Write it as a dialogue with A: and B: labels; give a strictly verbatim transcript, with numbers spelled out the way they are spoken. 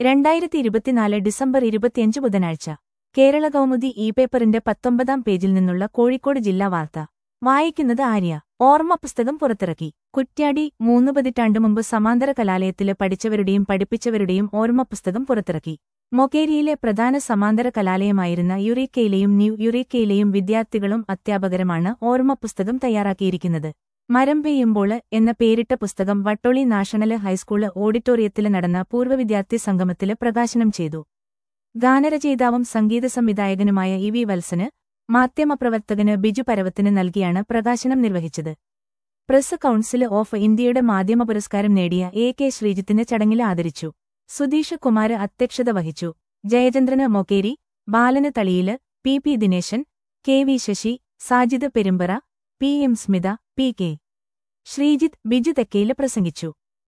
A: രണ്ടായിരത്തി ഇരുപത്തിനാല് ഡിസംബർ ഇരുപത്തിയഞ്ച് ബുധനാഴ്ച കേരള കൗമുദി ഇ പേപ്പറിന്റെ പത്തൊമ്പതാം പേജിൽ നിന്നുള്ള കോഴിക്കോട് ജില്ലാ വാർത്ത വായിക്കുന്നത് ആര്യ. ഓർമ്മ പുസ്തകം പുറത്തിറക്കി. കുറ്റ്യാടി. മൂന്ന് പതിറ്റാണ്ട് മുമ്പ് സമാന്തര കലാലയത്തില് പഠിച്ചവരുടെയും പഠിപ്പിച്ചവരുടെയും ഓർമ്മ പുസ്തകം പുറത്തിറക്കി. മൊകേരിയിലെ പ്രധാന സമാന്തര കലാലയമായിരുന്ന യുറീക്കയിലെയും ന്യൂ യുറീക്കയിലെയും വിദ്യാർത്ഥികളും അധ്യാപകരുമാണ് ഓർമ്മ പുസ്തകം തയ്യാറാക്കിയിരിക്കുന്നത്. മരം പെയ്യുമ്പോള് എന്ന പേരിട്ട പുസ്തകം വട്ടോളി നാഷണല് ഹൈസ്കൂള് ഓഡിറ്റോറിയത്തില് നടന്ന പൂർവ്വവിദ്യാർത്ഥി സംഗമത്തില് പ്രകാശനം ചെയ്തു. ഗാനരചയിതാവും സംഗീത സംവിധായകനുമായ ഇ വി വത്സന്, മാധ്യമപ്രവർത്തകന് ബിജു പരവത്തിന് നൽകിയാണ് പ്രകാശനം നിർവഹിച്ചത്. പ്രസ് കൗൺസില് ഓഫ് ഇന്ത്യയുടെ മാധ്യമ പുരസ്കാരം നേടിയ എ കെ ശ്രീജിത്തിനെ ചടങ്ങില് ആദരിച്ചു. സുധീഷ് കുമാര് അധ്യക്ഷത വഹിച്ചു. Jayachandran Mokeri, Balan Thaliyil, P P Dineshan, K V Sasi, Sajid Perumbara, P M Smitha, P K Sreejith, Biju Thekkayil പ്രസംഗിച്ചു.